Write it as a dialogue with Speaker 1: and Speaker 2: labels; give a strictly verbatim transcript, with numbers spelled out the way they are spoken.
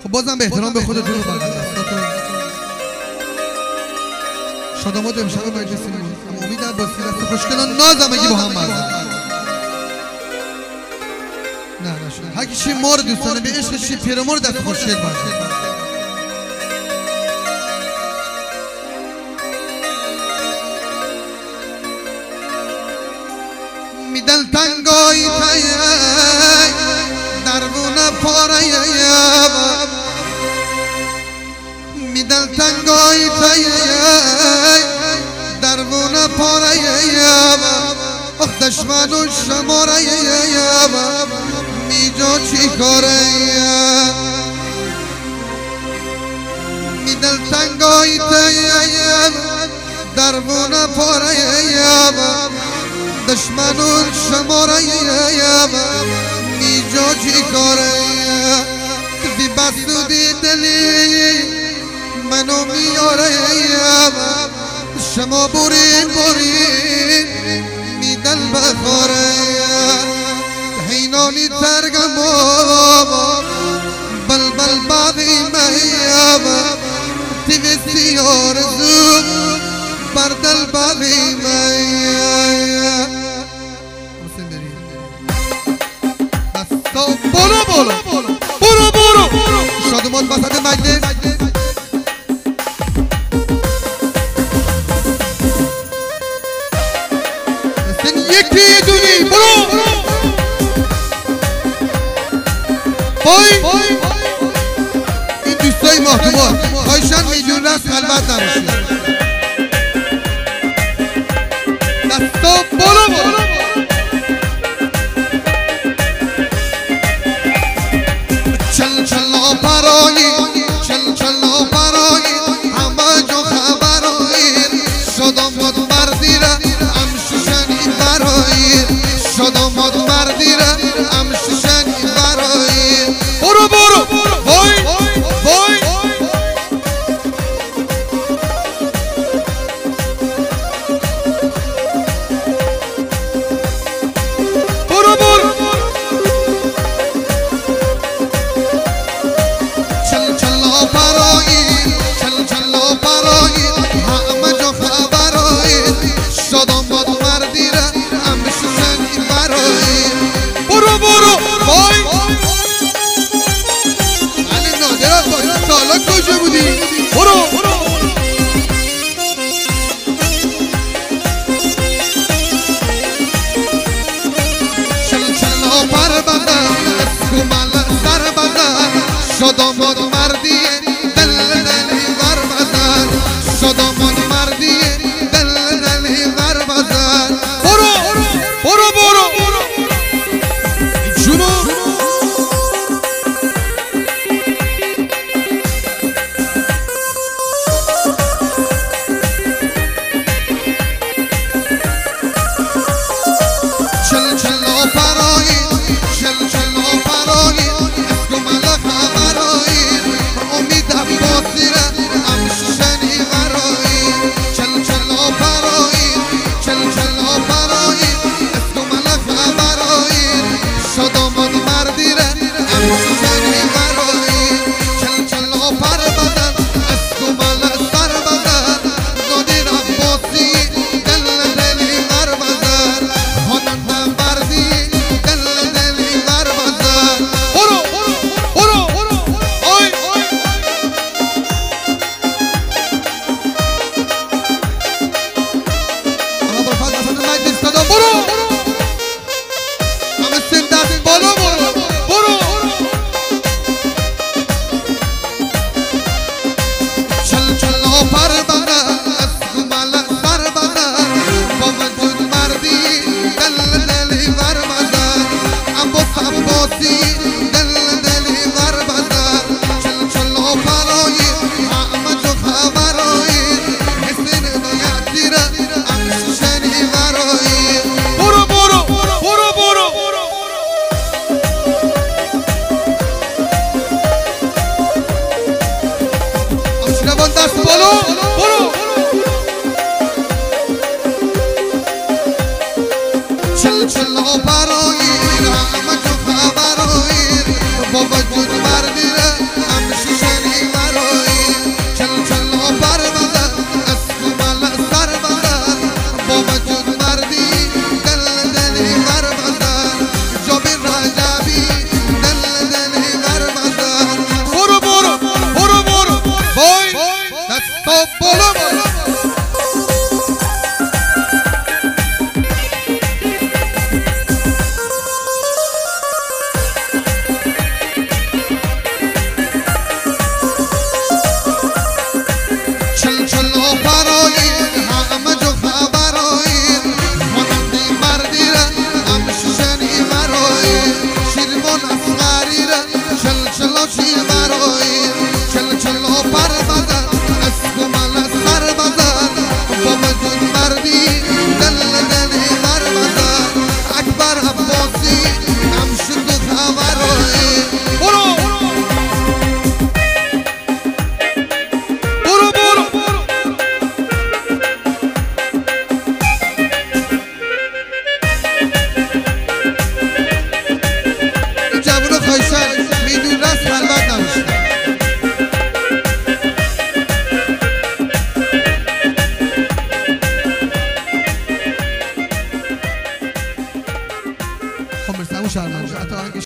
Speaker 1: خب بازم به احترام به خودتون و بغل دستاتون شادامات امشب مجلسیمون. اما امیدم با دست خوشگلان نازم اگه با هم مردم نه نشده هر کی ما رو دوستانه به عشق چی پیرمور دست خوشگل باشه. میدل تنگای تایی دربونه پاره میدل تنگای تایی دربونه پاره اخ دشمن و شماره میجا چی کاره میدل تنگای تایی دربونه پاره دشمنون شماره میجا چی کاره بی بسودی دلی منو میاره شما برین برین میدل بخوره حینانی ترگم بل بل باقی مهیم تیوستی آرزو بردل باقی مهیم برو برو برو برو شادمات وسط مجلس مثل یکی دونی برو بای این دوستای محتوات خواهشن میلیون رست خلوت نباشید دستا برو برو چل چلا برایی چل چلا برایی همه جو خبرایی شادامات مردی را امشوشنی برایی شادامات مردی را امشوشنی برایی برو برو وای وای برو برو چل چلا برایی چل چلا برایی همه جا خبرایی شادامات مردی را امشوشنی برایی برو برو وای علی نادرت باید سالا کجا بودی برو برو چل چلا پر بدن کمال سر بدن شادامات مردی دل دلی ور بزن شادامات مردی دل دلی ور بزن برو برو برو جونو چل چلا برایی چل چلا برایی اسکمال خبرایی امیدم باسی را امشوشنی برایی چل چلا برایی چل چلا برایی اسکمال خبرایی شادامات مردی را امشوشنی برایی چل چلا پر بدن اسکمال سر بدن نادرم باسی دل دلی ور بزن خانندم بردی دل دلی ور بزن برو برو برو آی اما با فضل فضل مجلس صدا برو همه سن دست بالا برو برو چل چلا پر بدن اسکمال سر بدن با وجود مردی دل دلی ور بزن عباس عباسی دل دلی ور بزن چل چلا برایی همه جو خبرایی حسین هدایتی را امشوشنی برایی برو برو برو برو امشیروان دست بالا برو چل چلا برایی همه جو خبرایی با وجود مردی را شرمنده